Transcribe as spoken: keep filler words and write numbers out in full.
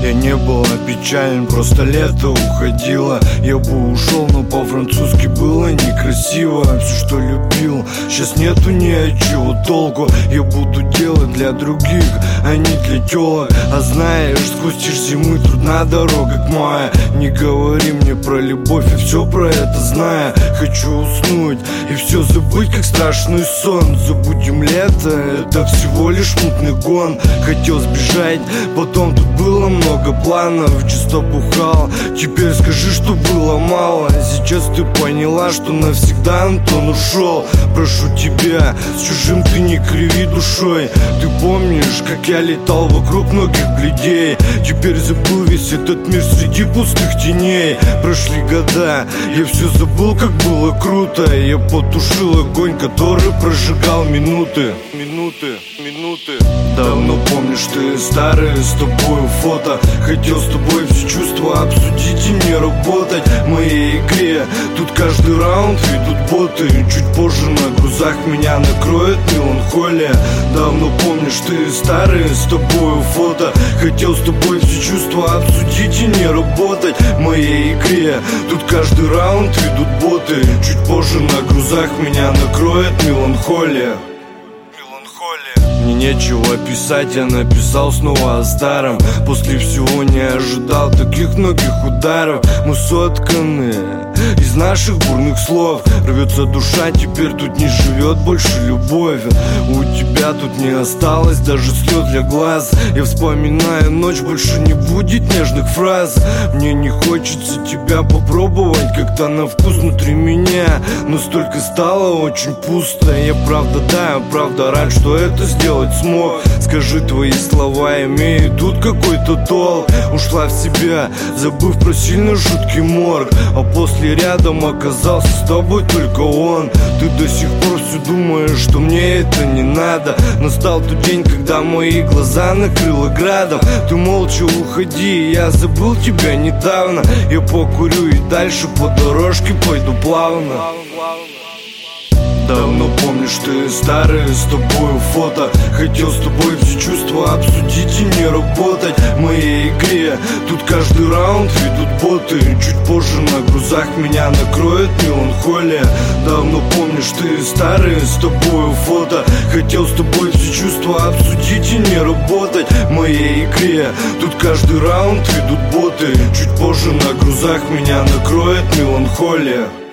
Я не был печален, просто лето уходило. Я бы ушел, но по-французски было некрасиво. Все, что любил, сейчас нету ни от чего толку. Я буду делать для других, а не для телок. А знаешь, сквозь тишь зимы трудна дорога к мая. Не говори мне про любовь, я все про это знаю. Хочу уснуть и все забыть, как страшный сон. Забудем лето, это всего лишь мутный гон. Хотел сбежать, потом тут было много планов. Чисто бухал, теперь скажи, что было мало. Сейчас ты поняла, что навсегда Антон ушел. Прошу тебя, с чужим ты не криви душой. Ты помнишь, как я летал вокруг многих бледей? Теперь забыл весь этот мир среди пустых теней. Прошли года, я все забыл, как было круто. Я потушил огонь, который прожигал минуты. Минуты, минуты. Давно помнишь, ты старые, с тобой фото. Хотел с тобой все чувства обсудить и не работать в моей игре. Тут каждый раунд ведут боты. Чуть позже на грузах меня накроет меланхолия. Давно помнишь, ты старые, с тобой фото. Хотел с тобой все чувства обсудить и не работать в моей игре. Тут каждый раунд ведут боты. Чуть позже на грузах меня накроет меланхолия. Мне нечего писать, я написал снова о старом. После всего не ожидал таких многих ударов. Мы сотканы из наших бурных слов. Рвется душа, теперь тут не живет больше любовь. У тебя тут не осталось даже слез для глаз. Я вспоминаю ночь, больше не будет нежных фраз. Мне не хочется тебя попробовать как-то на вкус внутри меня. Но столько стало очень пусто. Я правда, да, я правда рад, что это сделать смог. Скажи, твои слова имеют тут какой-то толк. Ушла в себя, забыв про сильно жуткий морг. А после рядом оказался с тобой только он. Ты до сих пор все думаешь, что мне это не надо. Настал тот день, когда мои глаза накрыло градом. Ты молча уходи, я забыл тебя недавно. Я покурю и дальше по дорожке пойду плавно. Давно помнишь, ты старые, с тобой фото. Хотел с тобой все чувства обсудить и не работать в моей игре. Тут каждый раунд ведут боты. Чуть позже на грузах меня накроет меланхолия. Давно помнишь, ты старые, с тобой фото. Хотел с тобой все чувства обсудить и не работать в моей игре. Тут каждый раунд ведут боты. Чуть позже на грузах меня накроет меланхолия.